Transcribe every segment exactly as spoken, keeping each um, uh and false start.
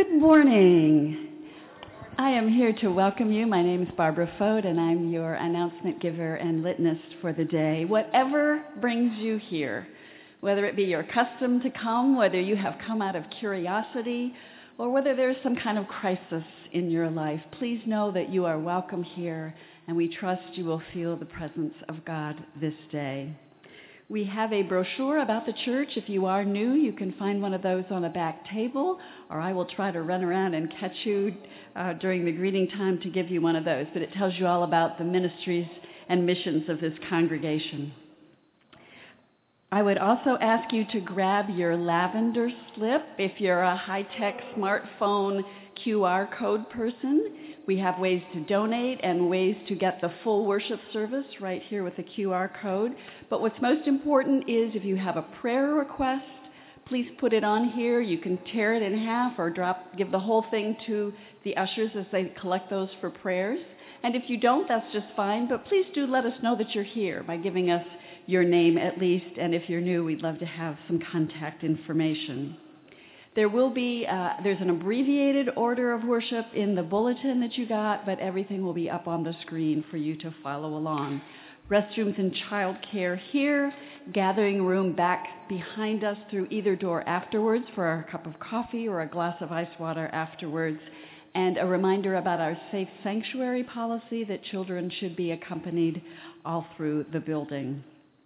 Good morning. I am here to welcome you. My name is Barbara Fote, and I'm your announcement giver and litanist for the day. Whatever brings you here, whether it be your custom to come, whether you have come out of curiosity, or whether there's some kind of crisis in your life, please know that you are welcome here, and we trust you will feel the presence of God this day. We have a brochure about the church. If you are new, you can find one of those on a back table, or I will try to run around and catch you uh, during the greeting time to give you one of those. But it tells you all about the ministries and missions of this congregation. I would also ask you to grab your lavender slip if you're a high-tech smartphone Q R code person. We have ways to donate and ways to get the full worship service right here with the Q R code. But what's most important is if you have a prayer request, please put it on here. You can tear it in half or drop, give the whole thing to the ushers as they collect those for prayers. And if you don't, that's just fine. But please do let us know that you're here by giving us your name at least. And if you're new, we'd love to have some contact information. There will be, uh, there's an abbreviated order of worship in the bulletin that you got, but everything will be up on the screen for you to follow along. Restrooms and childcare here, gathering room back behind us through either door afterwards for a cup of coffee or a glass of ice water afterwards, and a reminder about our safe sanctuary policy that children should be accompanied all through the building.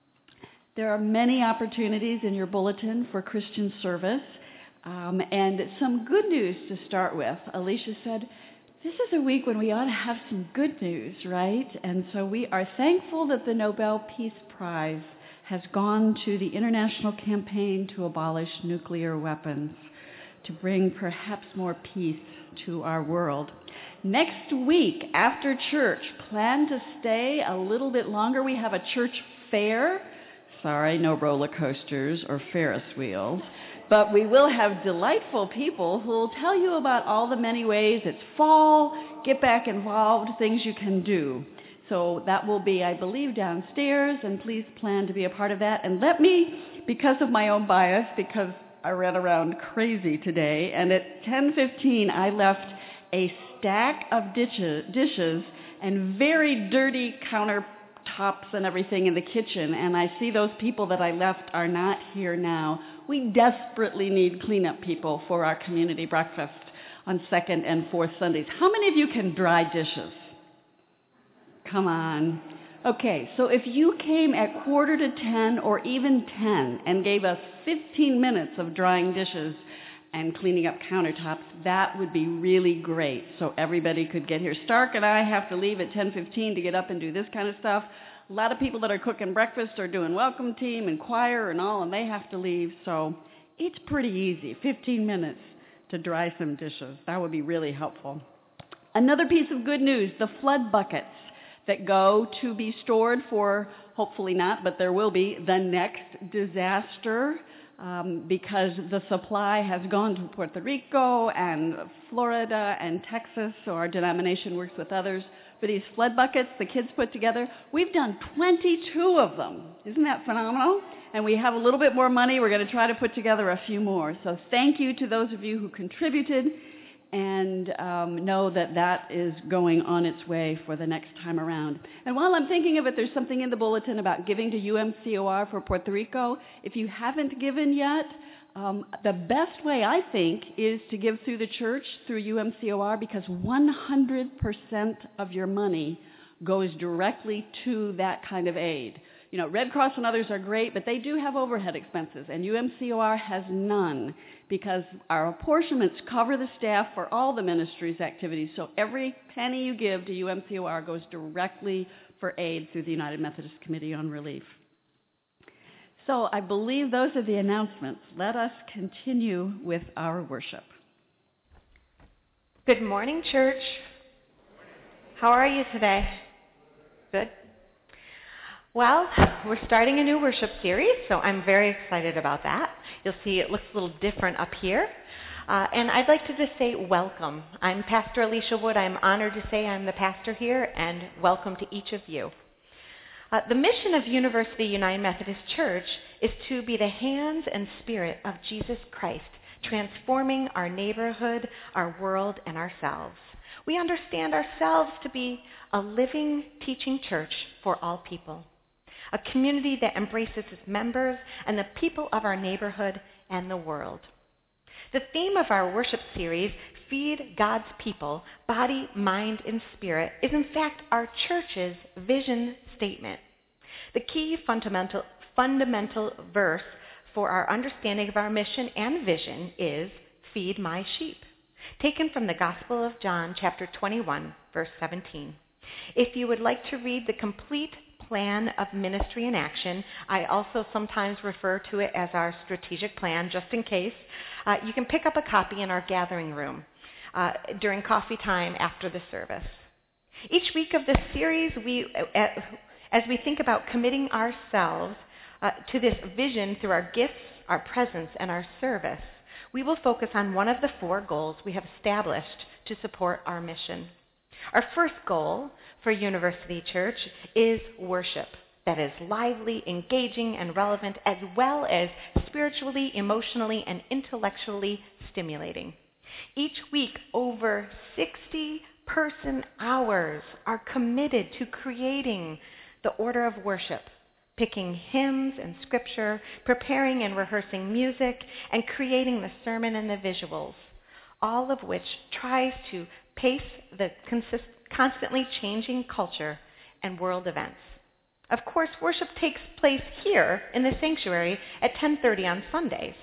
There are many opportunities in your bulletin for Christian service. Um, and some good news to start with. Alicia said, this is a week when we ought to have some good news, right? And so we are thankful that the Nobel Peace Prize has gone to the international campaign to abolish nuclear weapons, to bring perhaps more peace to our world. Next week, after church, plan to stay a little bit longer. We have a church fair. Sorry, no roller coasters or Ferris wheels. But we will have delightful people who will tell you about all the many ways it's fall, get back involved, things you can do. So that will be, I believe, downstairs, and please plan to be a part of that. And let me, because of my own bias, because I ran around crazy today, and at ten fifteen I left a stack of dishes, dishes and very dirty countertops and everything in the kitchen, and I see those people that I left are not here now. We desperately need cleanup people for our community breakfast on second and fourth Sundays. How many of you can dry dishes? Come on. Okay, so if you came at quarter to ten or even ten and gave us fifteen minutes of drying dishes and cleaning up countertops, that would be really great. So everybody could get here. Stark and I have to leave at ten fifteen to get up and do this kind of stuff. A lot of people that are cooking breakfast are doing welcome team and choir and all, and they have to leave. So it's pretty easy, fifteen minutes to dry some dishes. That would be really helpful. Another piece of good news, the flood buckets that go to be stored for, hopefully not, but there will be, the next disaster. Um, because the supply has gone to Puerto Rico and Florida and Texas, so our denomination works with others for these flood buckets the kids put together. We've done twenty-two of them. Isn't that phenomenal? And we have a little bit more money. We're going to try to put together a few more. So thank you to those of you who contributed, and um, know that that is going on its way for the next time around. And while I'm thinking of it, there's something in the bulletin about giving to U M C O R for Puerto Rico. If you haven't given yet, um, the best way, I think, is to give through the church, through U M C O R, because one hundred percent of your money goes directly to that kind of aid. You know, Red Cross and others are great, but they do have overhead expenses, and U M C O R has none, because our apportionments cover the staff for all the ministry's activities. So every penny you give to U M C O R goes directly for aid through the United Methodist Committee on Relief. So I believe those are the announcements. Let us continue with our worship. Good morning, church. How are you today? Good? Well, we're starting a new worship series, so I'm very excited about that. You'll see it looks a little different up here. Uh, and I'd like to just say welcome. I'm Pastor Alicia Wood. I'm honored to say I'm the pastor here, and welcome to each of you. Uh, the mission of University United Methodist Church is to be the hands and spirit of Jesus Christ transforming our neighborhood, our world, and ourselves. We understand ourselves to be a living, teaching church for all people, a community that embraces its members and the people of our neighborhood and the world. The theme of our worship series, Feed God's People, Body, Mind, and Spirit, is in fact our church's vision statement. The key fundamental, fundamental verse for our understanding of our mission and vision is, Feed my sheep, taken from the Gospel of John, chapter twenty-one, verse seventeen. If you would like to read the complete plan of ministry in action, I also sometimes refer to it as our strategic plan, just in case, uh, you can pick up a copy in our gathering room uh, during coffee time after the service. Each week of this series, we, uh, as we think about committing ourselves uh, to this vision through our gifts, our presence, and our service, we will focus on one of the four goals we have established to support our mission. Our first goal for University Church is worship that is lively, engaging, and relevant, as well as spiritually, emotionally, and intellectually stimulating. Each week, over sixty person hours are committed to creating the order of worship, picking hymns and scripture, preparing and rehearsing music, and creating the sermon and the visuals, all of which tries to pace the consist- constantly changing culture and world events. Of course, worship takes place here in the sanctuary at ten thirty on Sundays.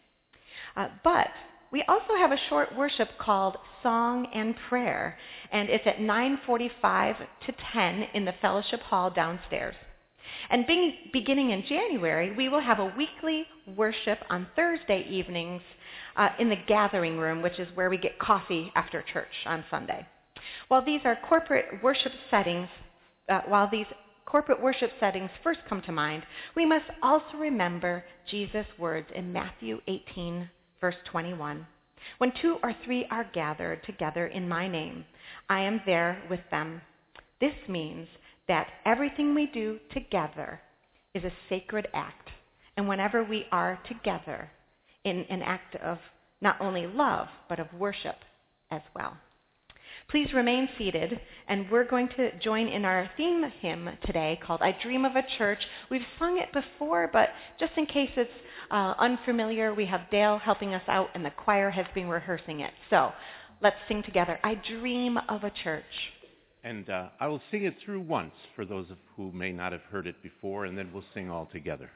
Uh, but we also have a short worship called Song and Prayer, and it's at nine forty-five to ten in the fellowship hall downstairs. And being, beginning in January, we will have a weekly worship on Thursday evenings uh, in the gathering room, which is where we get coffee after church on Sunday. While these are corporate worship settings, uh, while these corporate worship settings first come to mind, we must also remember Jesus' words in Matthew eighteen, verse twenty-one. When two or three are gathered together in my name, I am there with them. This means that everything we do together is a sacred act. And whenever we are together in an act of not only love, but of worship as well. Please remain seated, and we're going to join in our theme hymn today called I Dream of a Church. We've sung it before, but just in case it's uh, unfamiliar, we have Dale helping us out, and the choir has been rehearsing it. So let's sing together, I Dream of a Church. And uh, I will sing it through once for those of who may not have heard it before, and then we'll sing all together.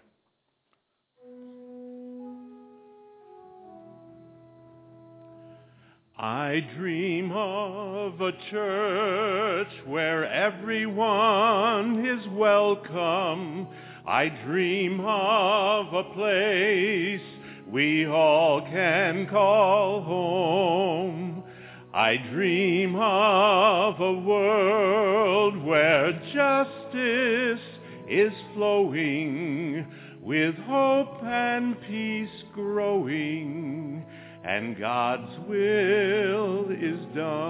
I dream of a church where everyone is welcome. I dream of a place we all can call home. I dream of a world where justice is flowing, with hope and peace growing, and God's will is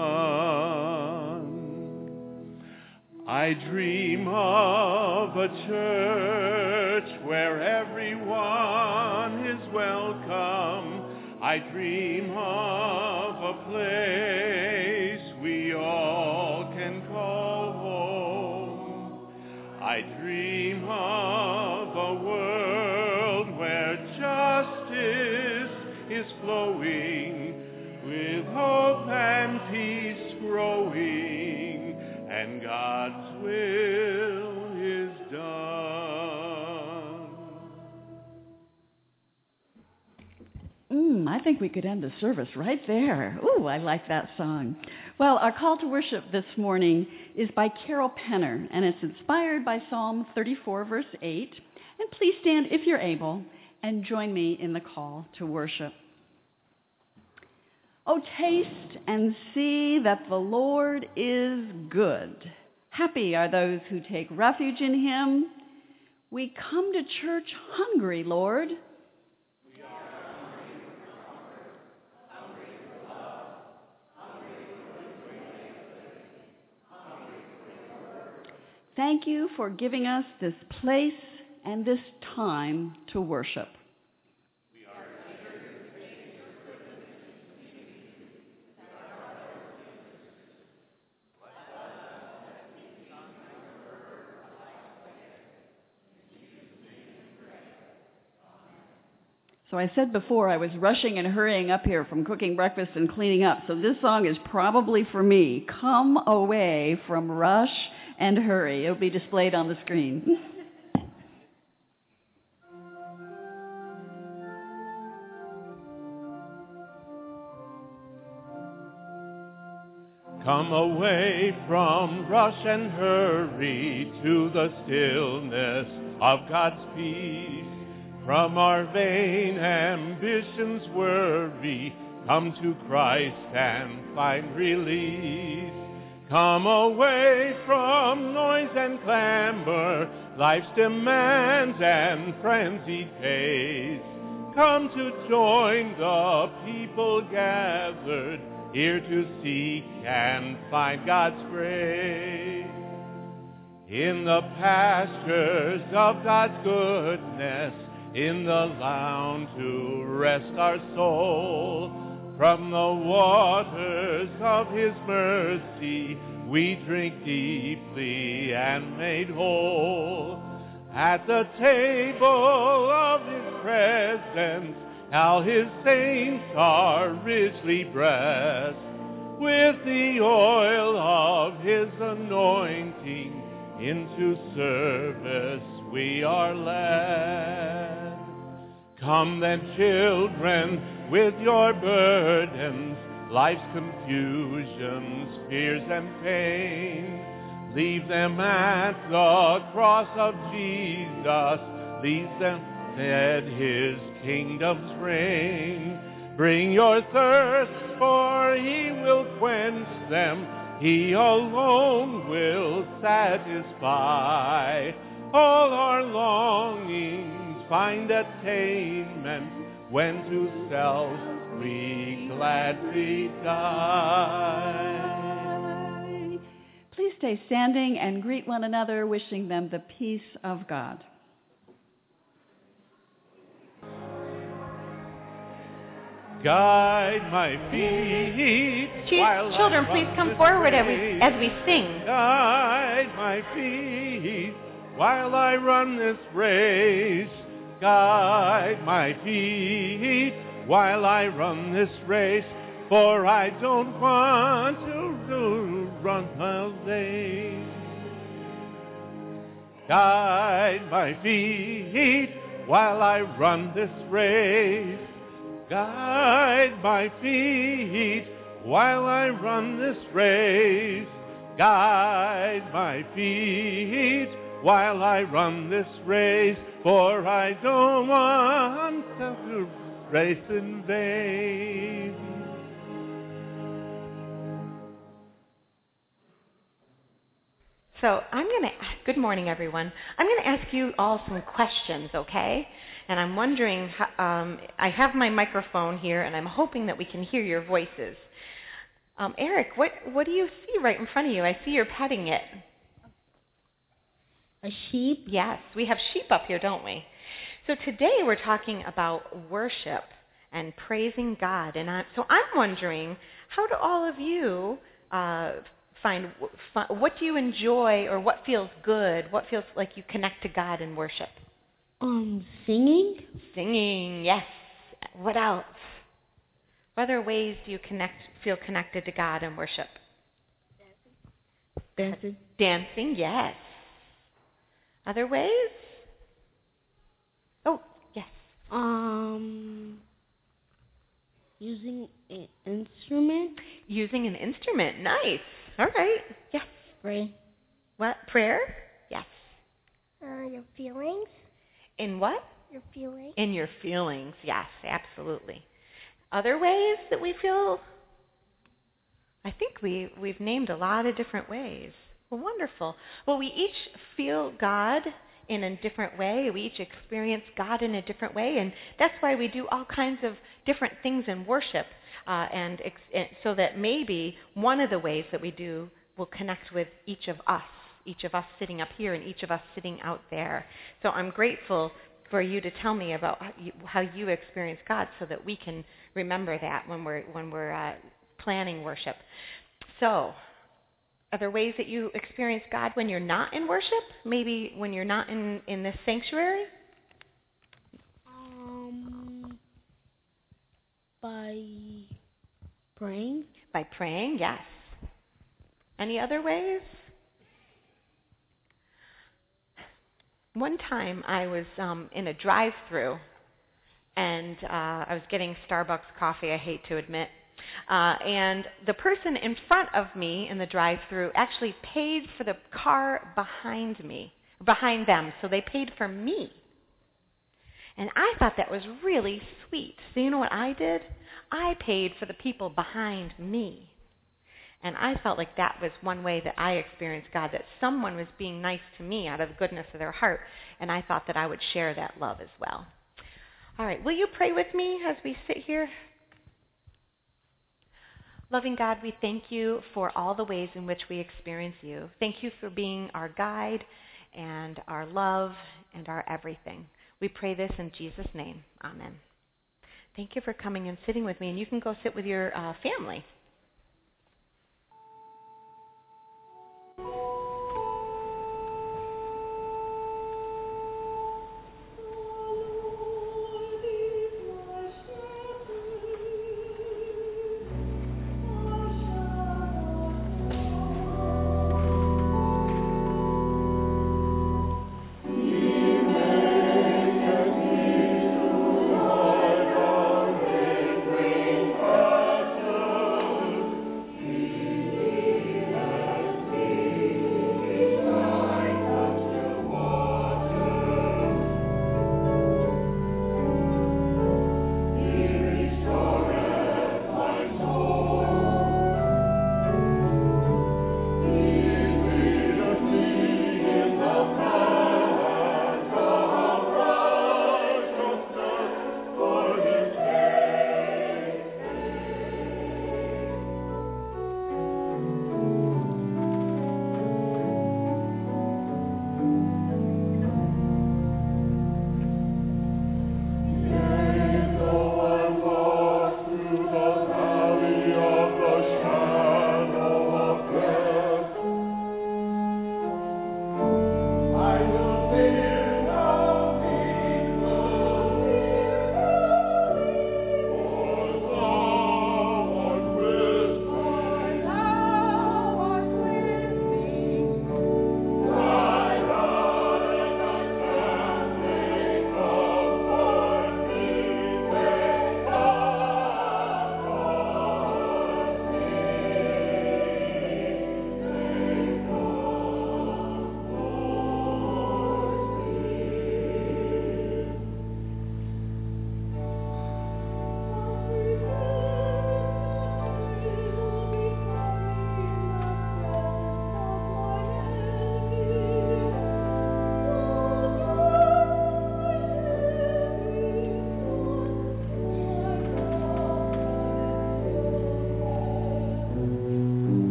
done. I dream of a church where everyone is welcome. I dream of a place we all can call home. I dream of a world where justice is flowing, with hope and peace growing, and God's will is done. Mm, I think we could end the service right there. Ooh, I like that song. Well, our call to worship this morning is by Carol Penner, and it's inspired by Psalm thirty-four, verse eight. And please stand if you're able and join me in the call to worship. Oh, taste and see that the Lord is good. Happy are those who take refuge in him. We come to church hungry, Lord. We are hungry for comfort, hungry for love, hungry for the great, hungry for your word. Thank you for giving us this place and this time to worship. We are eager to taste your So I said before I was rushing and hurrying up here from cooking breakfast and cleaning up. So this song is probably for me. Come away from rush and hurry. It'll be displayed on the screen. Come away from rush and hurry to the stillness of God's peace. From our vain ambitions worry, come to Christ and find release. Come away from noise and clamor, life's demands and frenzied pace. Come to join the people gathered, here to seek and find God's grace. In the pastures of God's goodness, in the lounge to rest our soul. From the waters of His mercy, we drink deeply and made whole. At the table of His presence, how His saints are richly blessed. With the oil of His anointing, into service we are led. Come then, children, with your burdens, life's confusions, fears and pain. Leave them at the cross of Jesus, leave them at His kingdom's reign. Bring your thirst, for He will quench them. He alone will satisfy. All our longings find attainment when to self we gladly die. Please stay standing and greet one another, wishing them the peace of God. Guide my feet. Chief, while children, I please run come this forward as we, race. as we sing. Guide my feet while I run this race. Guide my feet while I run this race. For I don't want to, to run all day. Guide my feet while I run this race. Guide my feet while I run this race. Guide my feet while I run this race. For I don't want to race in vain. So I'm going to, good morning, everyone. I'm going to ask you all some questions, okay? And I'm wondering, how, um, I have my microphone here, and I'm hoping that we can hear your voices. Um, Eric, what, what do you see right in front of you? I see you're petting it. A sheep? Yes, we have sheep up here, don't we? So today we're talking about worship and praising God. And I, so I'm wondering, how do all of you uh, find, what do you enjoy, or what feels good? What feels like you connect to God in worship? Um, singing? Singing, yes. What else? What other ways do you connect, feel connected to God in worship? Dancing. Dancing, yes. Other ways? Oh, yes. Um, using an instrument? Using an instrument, nice. All right, yes. Pray. What, prayer? Yes. Uh, your feelings? In what? Your feelings. In your feelings, yes, absolutely. Other ways that we feel? I think we, we've named a lot of different ways. Well, wonderful. Well, we each feel God in a different way. We each experience God in a different way, and that's why we do all kinds of different things in worship, uh, and, ex- and so that maybe one of the ways that we do will connect with each of us, each of us sitting up here and each of us sitting out there. So I'm grateful for you to tell me about how you, how you experience God, so that we can remember that when we're when we're uh, planning worship. So, are there ways that you experience God when you're not in worship? Maybe when you're not in, in this sanctuary? Um, By praying. By praying, yes. Any other ways? One time I was um, in a drive-through, and uh, I was getting Starbucks coffee, I hate to admit. Uh, and the person in front of me in the drive-through actually paid for the car behind me, behind them, so they paid for me. And I thought that was really sweet. So you know what I did? I paid for the people behind me. And I felt like that was one way that I experienced God, that someone was being nice to me out of the goodness of their heart, and I thought that I would share that love as well. All right, will you pray with me as we sit here? Loving God, we thank you for all the ways in which we experience you. Thank you for being our guide and our love and our everything. We pray this in Jesus' name. Amen. Thank you for coming and sitting with me, and you can go sit with your uh, family. Thank you.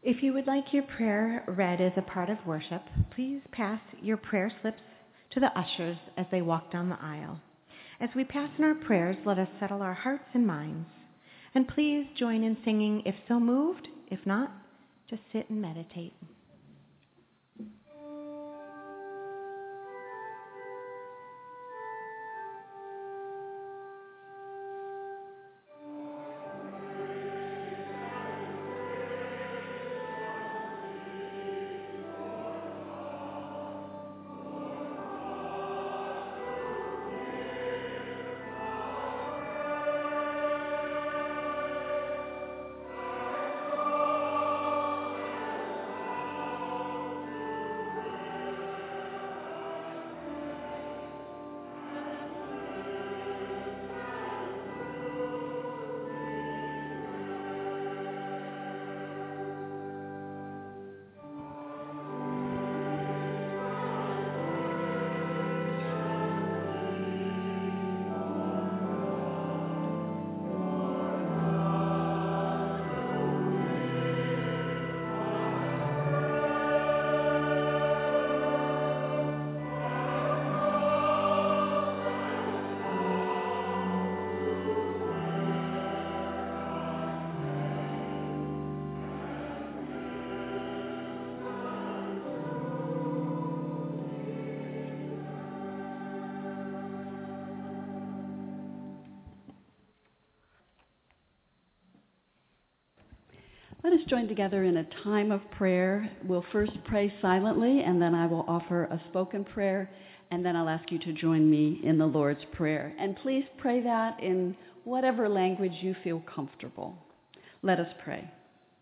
If you would like your prayer read as a part of worship, please pass your prayer slips to the ushers as they walk down the aisle. As we pass in our prayers, let us settle our hearts and minds. And please join in singing if so moved. If not, just sit and meditate. Let us join together in a time of prayer. We'll first pray silently, and then I will offer a spoken prayer, and then I'll ask you to join me in the Lord's Prayer. And please pray that in whatever language you feel comfortable. Let us pray.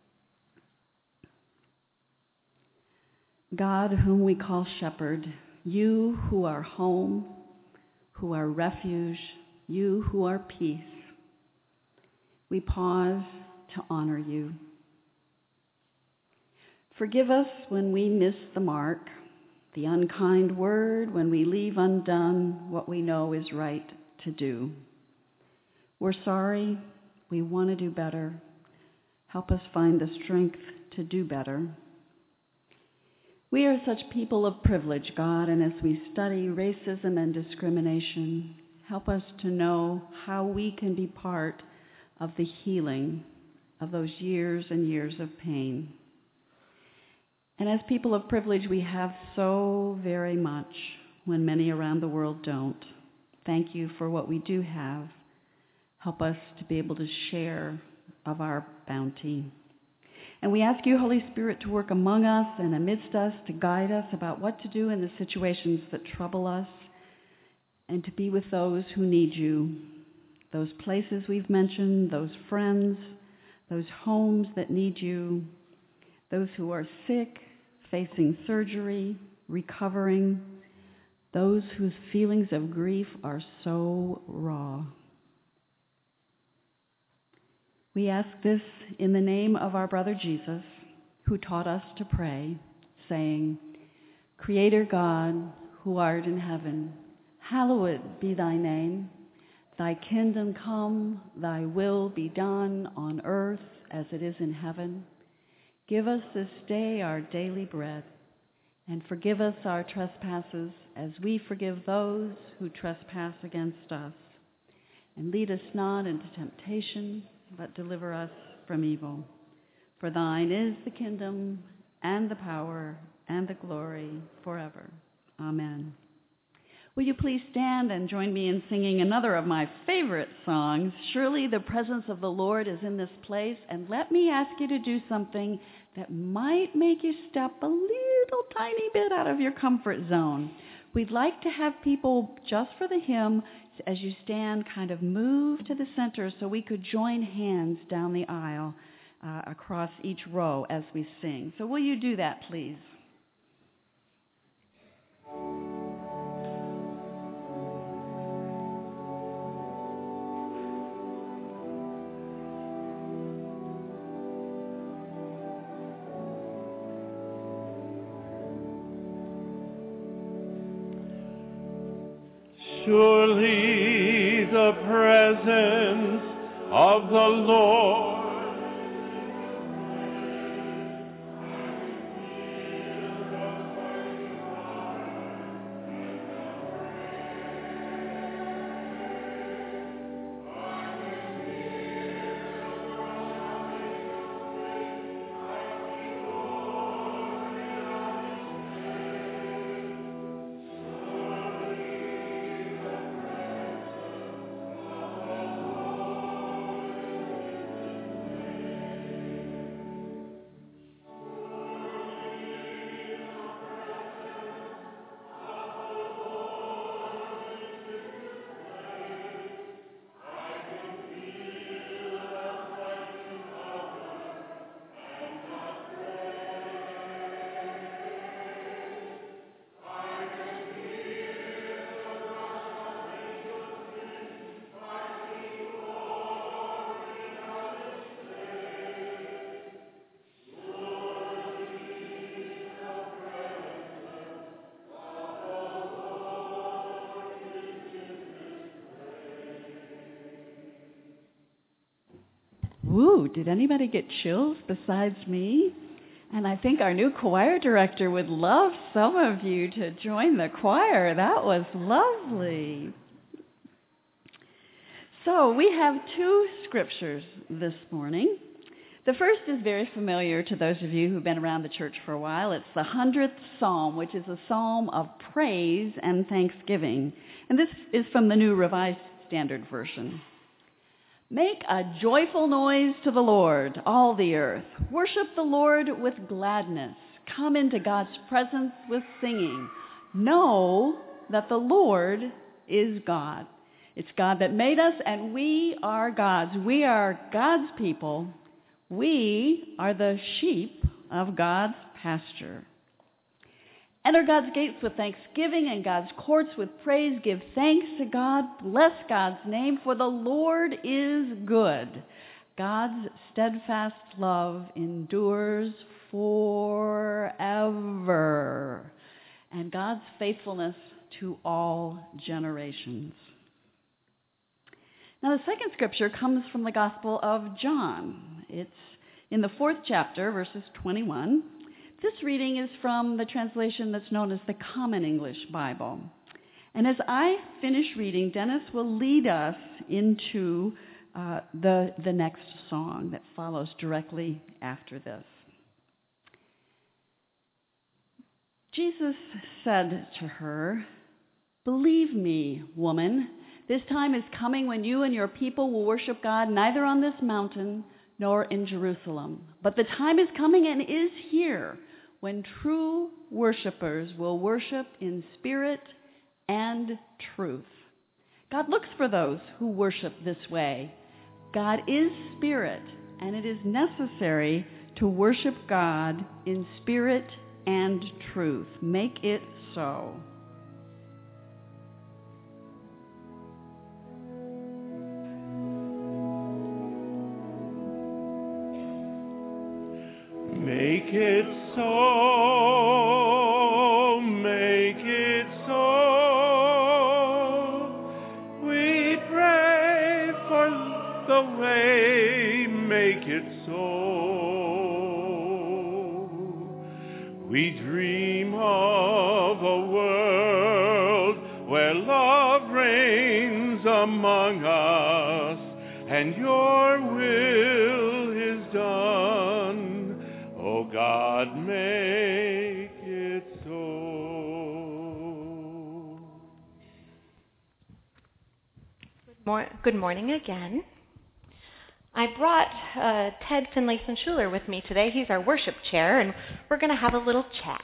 God, whom we call Shepherd, you who are home, who are refuge, you who are peace, we pause to honor you. Forgive us when we miss the mark, the unkind word, when we leave undone what we know is right to do. We're sorry. We want to do better. Help us find the strength to do better. We are such people of privilege, God, and as we study racism and discrimination, help us to know how we can be part of the healing of those years and years of pain. And as people of privilege, we have so very much when many around the world don't. Thank you for what we do have. Help us to be able to share of our bounty. And we ask you, Holy Spirit, to work among us and amidst us, to guide us about what to do in the situations that trouble us, and to be with those who need you, those places we've mentioned, those friends, those homes that need you, those who are sick, facing surgery, recovering, those whose feelings of grief are so raw. We ask this in the name of our brother Jesus, who taught us to pray, saying, Creator God, who art in heaven, hallowed be thy name. Thy kingdom come, thy will be done on earth as it is in heaven. Give us this day our daily bread, and forgive us our trespasses as we forgive those who trespass against us. And lead us not into temptation, but deliver us from evil. For thine is the kingdom, and the power, and the glory forever. Amen. Will you please stand and join me in singing another of my favorite songs, Surely the Presence of the Lord is in this place, and let me ask you to do something that might make you step a little tiny bit out of your comfort zone. We'd like to have people, just for the hymn, as you stand, kind of move to the center so we could join hands down the aisle uh, across each row as we sing. So will you do that, please? Surely the presence of the Lord Woo, did anybody get chills besides me? And I think our new choir director would love some of you to join the choir. That was lovely. So we have two scriptures this morning. The first is very familiar to those of you who've been around the church for a while. It's the hundredth Psalm, which is a psalm of praise and thanksgiving. And this is from the New Revised Standard Version. Make a joyful noise to the Lord, all the earth. Worship the Lord with gladness. Come into God's presence with singing. Know that the Lord is God. It's God that made us, and we are God's. We are God's people. We are the sheep of God's pasture. Enter God's gates with thanksgiving and God's courts with praise. Give thanks to God. Bless God's name, for the Lord is good. God's steadfast love endures forever, and God's faithfulness to all generations. Now, the second scripture comes from the Gospel of John. It's in the fourth chapter, verses twenty-one. This reading is from the translation that's known as the Common English Bible. And as I finish reading, Dennis will lead us into uh, the, the next song that follows directly after this. Jesus said to her, "Believe me, woman, this time is coming when you and your people will worship God neither on this mountain nor in Jerusalem. But the time is coming and is here when true worshipers will worship in spirit and truth. God looks for those who worship this way. God is spirit, and it is necessary to worship God in spirit and truth. Make it so." Make it so, make it so. We pray for the way, make it so. We dream of a world where love reigns among us, and your will is done. Oh God, make it so. Good, mor- good morning again. I brought uh, Ted Finlayson-Schuler with me today. He's our worship chair, and we're going to have a little chat.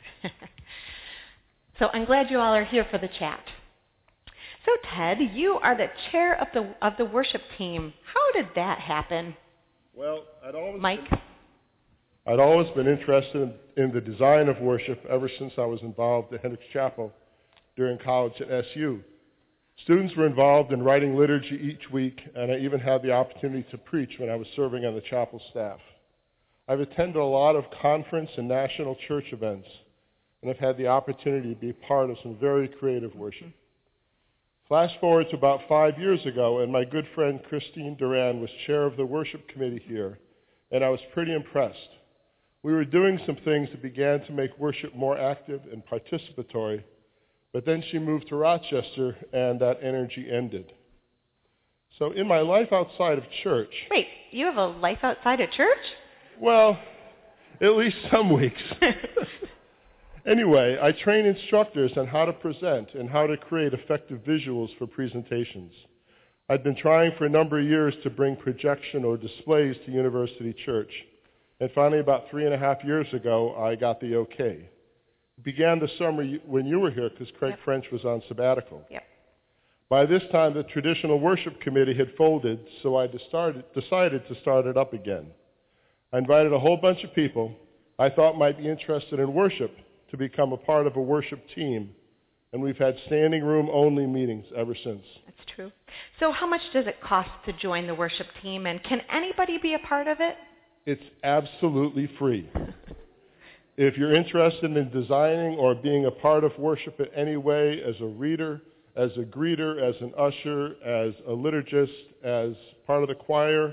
So I'm glad you all are here for the chat. So Ted, you are the chair of the of the worship team. How did that happen? Well, I'd always Mike? Been, I'd always been interested in, in the design of worship ever since I was involved at Hendricks Chapel during college at S U. Students were involved in writing liturgy each week, and I even had the opportunity to preach when I was serving on the chapel staff. I've attended a lot of conference and national church events, and I've had the opportunity to be part of some very creative worship. Flash forward to about five years ago, and my good friend Christine Duran was chair of the worship committee here, and I was pretty impressed. We were doing some things that began to make worship more active and participatory, but then she moved to Rochester, and that energy ended. So in my life outside of church... Wait, you have a life outside of church? Well, at least some weeks. Anyway, I train instructors on how to present and how to create effective visuals for presentations. I'd been trying for a number of years to bring projection or displays to University Church. And finally, about three and a half years ago, I got the okay. It began the summer when you were here because Craig Yep. French was on sabbatical. Yep. By this time, the traditional worship committee had folded, so I decided, decided to start it up again. I invited a whole bunch of people I thought might be interested in worship to become a part of a worship team, and we've had standing room only meetings ever since. That's true. So how much does it cost to join the worship team, and can anybody be a part of it? It's absolutely free. If you're interested in designing or being a part of worship in any way, as a reader, as a greeter, as an usher, as a liturgist, as part of the choir,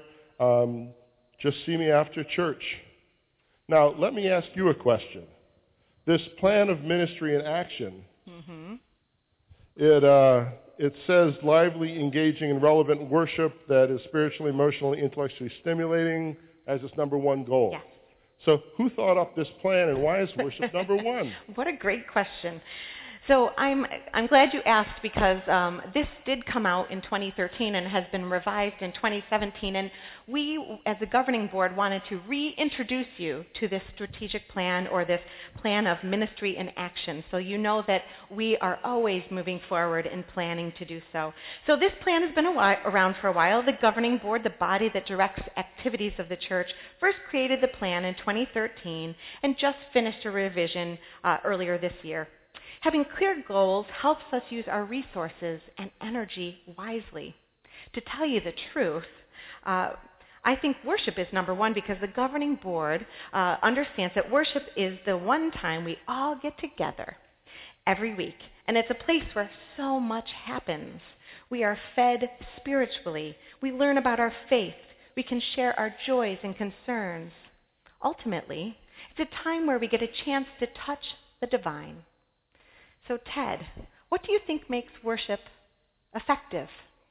um, just see me after church. Now, let me ask you a question. This plan of ministry in action, Mm-hmm. it, uh, it says lively, engaging, and relevant worship that is spiritually, emotionally, intellectually stimulating as its number one goal. Yes. So who thought up this plan, and why is worship number one? What a great question. So I'm I'm glad you asked, because um, this did come out in twenty thirteen and has been revised in twenty seventeen, and we as a governing board wanted to reintroduce you to this strategic plan, or this plan of ministry in action, so you know that we are always moving forward and planning to do so. So this plan has been a while, around for a while. The governing board, the body that directs activities of the church, first created the plan in twenty thirteen and just finished a revision uh, earlier this year. Having clear goals helps us use our resources and energy wisely. To tell you the truth, uh, I think worship is number one, because the governing board uh, understands that worship is the one time we all get together every week, and it's a place where so much happens. We are fed spiritually. We learn about our faith. We can share our joys and concerns. Ultimately, it's a time where we get a chance to touch the divine. So, Ted, what do you think makes worship effective?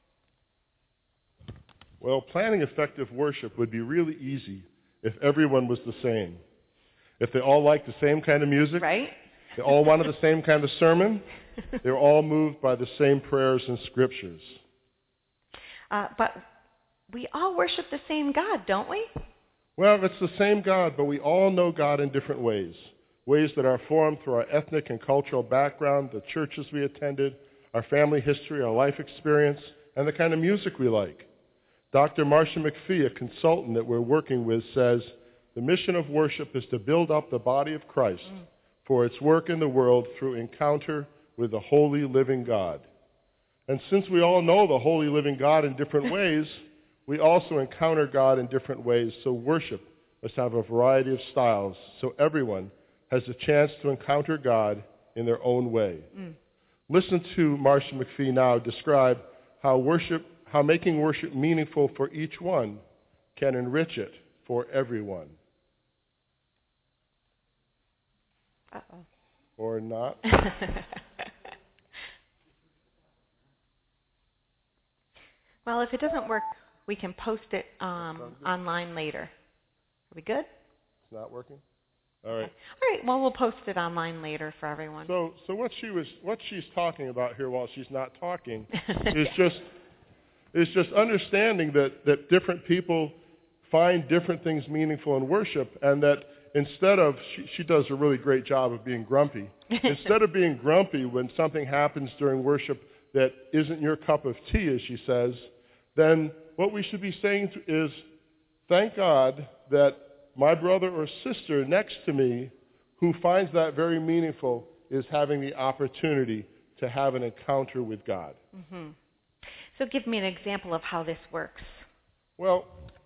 Well, planning effective worship would be really easy if everyone was the same. If they all liked the same kind of music, Right? they all wanted the same kind of sermon, they were all moved by the same prayers and scriptures. Uh, but we all worship the same God, don't we? Well, it's the same God, but we all know God in different ways. Ways that are formed through our ethnic and cultural background, the churches we attended, our family history, our life experience, and the kind of music we like. Doctor Marcia McPhee, a consultant that we're working with, says, the mission of worship is to build up the body of Christ mm. for its work in the world through encounter with the holy living God. And since we all know the holy living God in different ways, we also encounter God in different ways, so worship must have a variety of styles, so everyone has a chance to encounter God in their own way. Mm. Listen to Marcia McPhee now describe how worship, how making worship meaningful for each one can enrich it for everyone. Uh-oh. Or not. Well, if it doesn't work, we can post it um, online later. Are we good? It's not working? All right. All right. Well, we'll post it online later for everyone. So, so what she was, what she's talking about here, while she's not talking, is just, is just understanding that that different people find different things meaningful in worship, and that instead of, she, she does a really great job of being grumpy. Instead of being grumpy when something happens during worship that isn't your cup of tea, as she says, then what we should be saying to is, thank God that my brother or sister next to me who finds that very meaningful is having the opportunity to have an encounter with God. Mm-hmm. So give me an example of how this works. Well,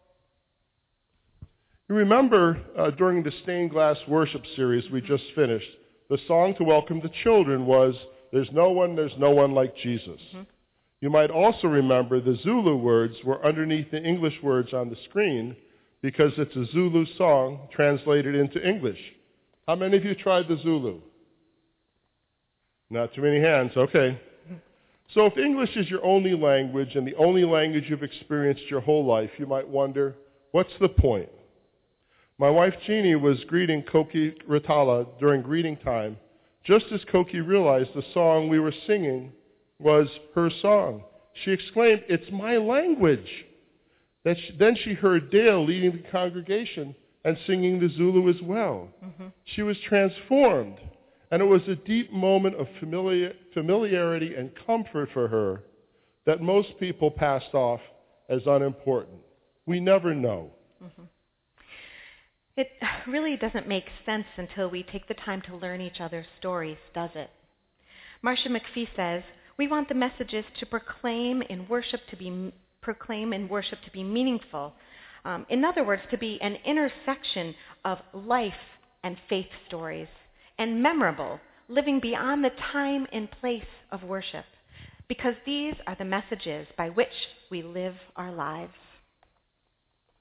you remember uh, during the Stained Glass Worship series we just finished, the song to welcome the children was, There's no one, there's no one like Jesus. Mm-hmm. You might also remember the Zulu words were underneath the English words on the screen, because it's a Zulu song translated into English. How many of you tried the Zulu? Not too many hands, okay. So if English is your only language and the only language you've experienced your whole life, you might wonder, what's the point? My wife Jeannie was greeting Koki Ratala during greeting time, just as Koki realized the song we were singing was her song. She exclaimed, it's my language. That she, then she heard Dale leading the congregation and singing the Zulu as well. Mm-hmm. She was transformed, and it was a deep moment of familiar, familiarity and comfort for her that most people passed off as unimportant. We never know. Mm-hmm. It really doesn't make sense until we take the time to learn each other's stories, does it? Marcia McPhee says, we want the messages to proclaim in worship to be proclaim in worship to be meaningful. Um, in other words, to be an intersection of life and faith stories, and memorable, living beyond the time and place of worship, because these are the messages by which we live our lives.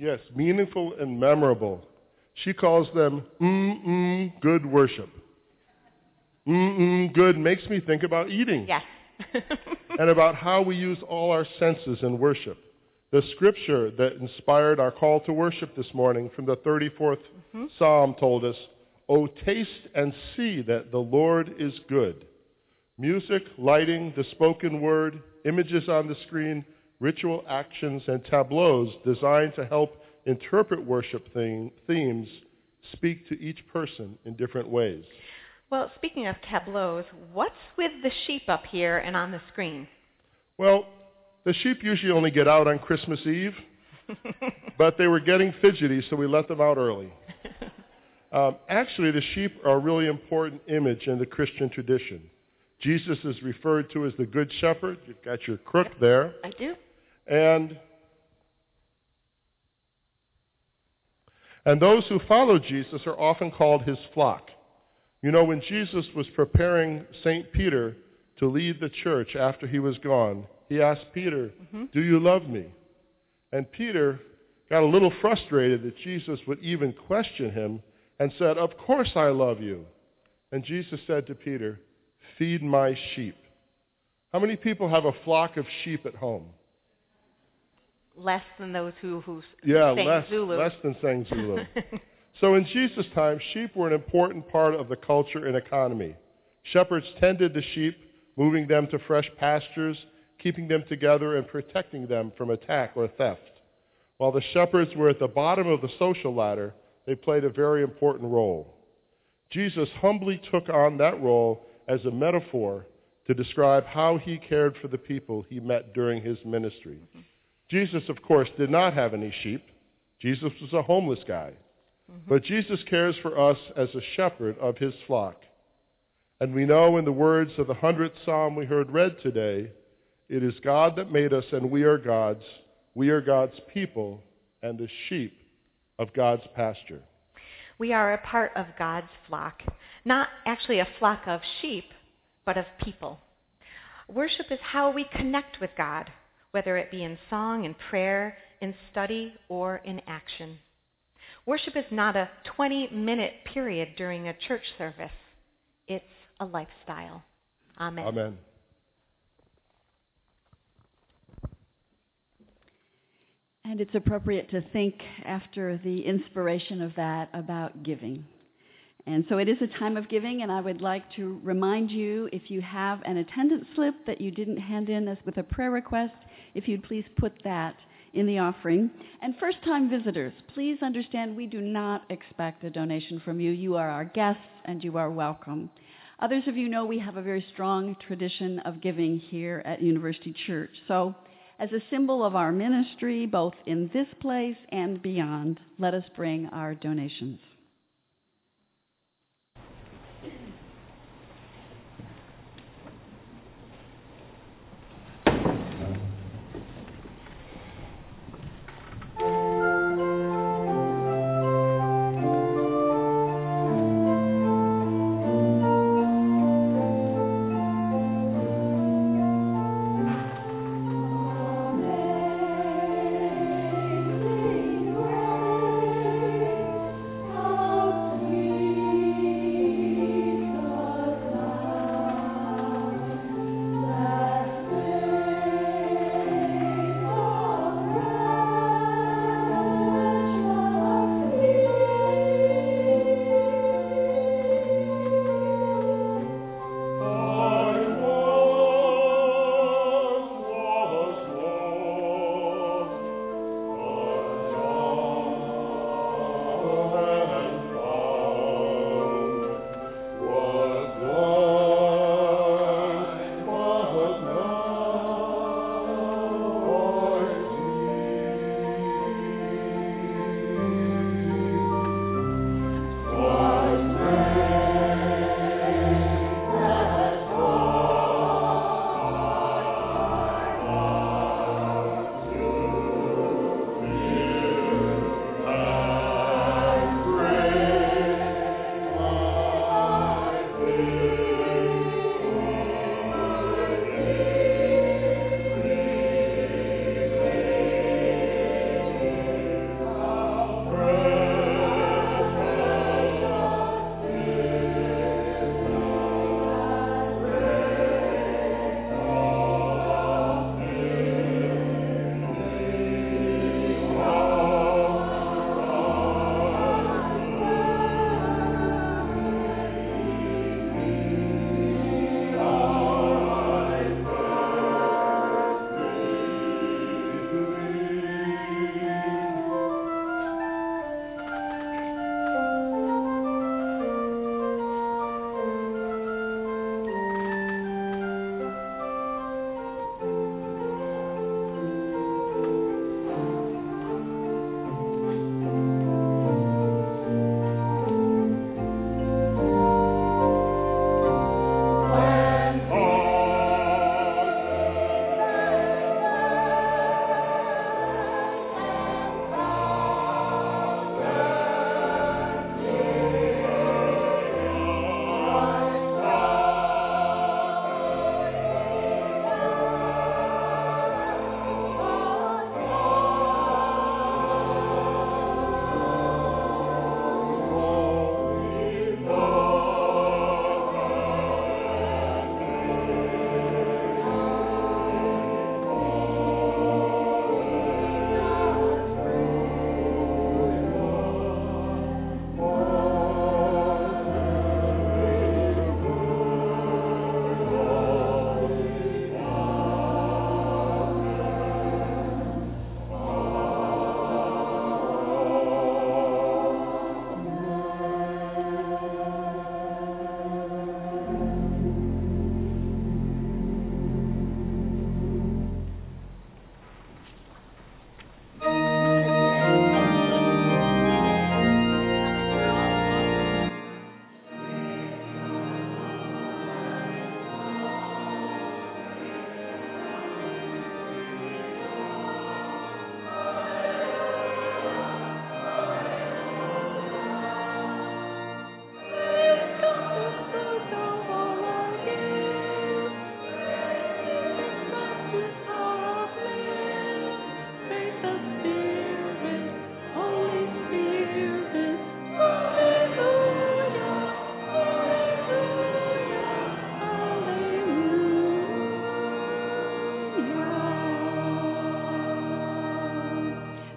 Yes, meaningful and memorable. She calls them mm-mm good worship. Mm-mm good makes me think about eating. Yes. And about how we use all our senses in worship. The scripture that inspired our call to worship this morning from the thirty-fourth mm-hmm. Psalm told us, "Oh, taste and see that the Lord is good." Music, lighting, the spoken word, images on the screen, ritual actions, and tableaus designed to help interpret worship theme, themes speak to each person in different ways. Well, speaking of tableaus, what's with the sheep up here and on the screen? Well, the sheep usually only get out on Christmas Eve, but they were getting fidgety, so we let them out early. Um, actually, the sheep are a really important image in the Christian tradition. Jesus is referred to as the Good Shepherd. You've got your crook Yep, there. I do. And, and those who follow Jesus are often called his flock. You know, when Jesus was preparing Saint Peter to lead the church after he was gone, he asked Peter, mm-hmm. "Do you love me?" And Peter got a little frustrated that Jesus would even question him and said, "Of course I love you." And Jesus said to Peter, "Feed my sheep." How many people have a flock of sheep at home? Less than those who, who yeah, sang less, Zulu. less than sang Zulu. So in Jesus' time, sheep were an important part of the culture and economy. Shepherds tended the sheep, moving them to fresh pastures, keeping them together, and protecting them from attack or theft. While the shepherds were at the bottom of the social ladder, they played a very important role. Jesus humbly took on that role as a metaphor to describe how he cared for the people he met during his ministry. Mm-hmm. Jesus, of course, did not have any sheep. Jesus was a homeless guy. Mm-hmm. But Jesus cares for us as a shepherd of his flock. And we know in the words of the hundredth Psalm we heard read today, it is God that made us and we are God's. We are God's people and the sheep of God's pasture. We are a part of God's flock, not actually a flock of sheep, but of people. Worship is how we connect with God, whether it be in song and prayer, in study, or in action. Worship is not a twenty-minute period during a church service. It's a lifestyle. Amen. Amen. And it's appropriate to think, after the inspiration of that, about giving. And so it is a time of giving, and I would like to remind you, if you have an attendance slip that you didn't hand in as with a prayer request, if you'd please put that in the offering. And first-time visitors, please understand we do not expect a donation from you. You are our guests, and you are welcome. Others of you know we have a very strong tradition of giving here at University Church. So, as a symbol of our ministry, both in this place and beyond, let us bring our donations. Oh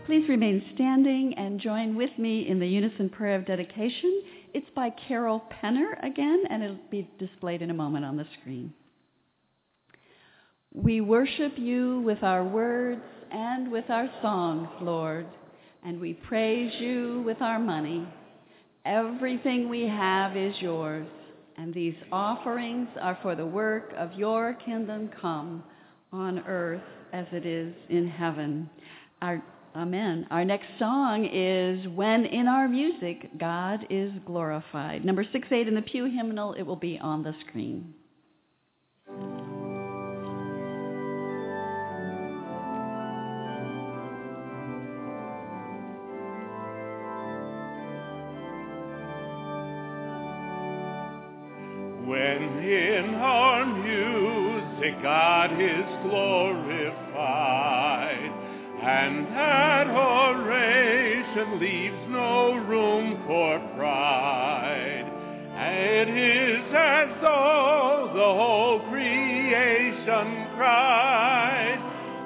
Please remain standing and join with me in the unison prayer of dedication. It's by Carol Penner again, and it'll be displayed in a moment on the screen. We worship you with our words and with our songs, Lord, and we praise you with our money. Everything we have is yours, and these offerings are for the work of your kingdom come on earth as it is in heaven. Our, amen. Our next song is When in Our Music, God is Glorified. Number six eight in the Pew Hymnal. It will be on the screen. When in our music God is glorified, and adoration leaves no room for pride, it is as though the whole creation cried,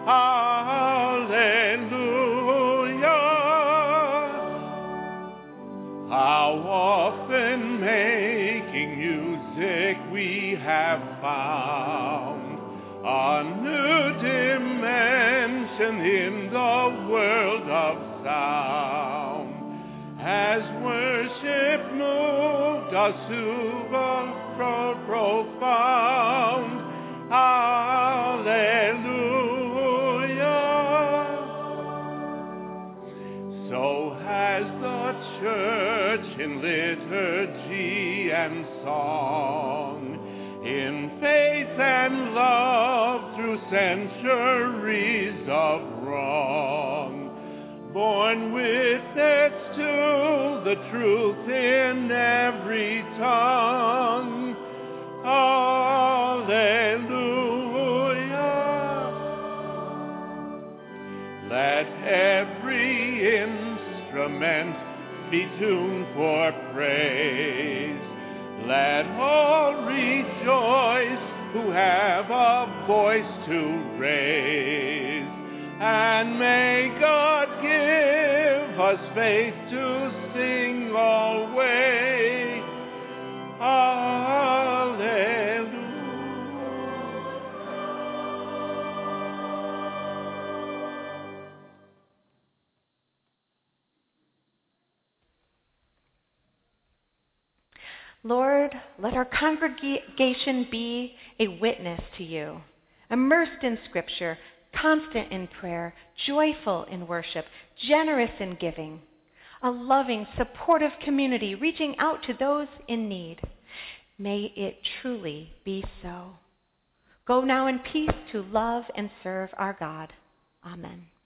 Hallelujah! How often making music we have found a new dimension in the world of sound. As worship moved us to the pro- profound, Hallelujah! So has the church in liturgy and song, in faith and love through centuries of wrong, borne witness to the truth in every tongue. Hallelujah! Let every instrument be tuned for praise. Let all rejoice who have a voice to raise. And may God give us faith to sing always. Hallelujah. Lord, let our congregation be a witness to you, immersed in Scripture, constant in prayer, joyful in worship, generous in giving, a loving, supportive community reaching out to those in need. May it truly be so. Go now in peace to love and serve our God. Amen.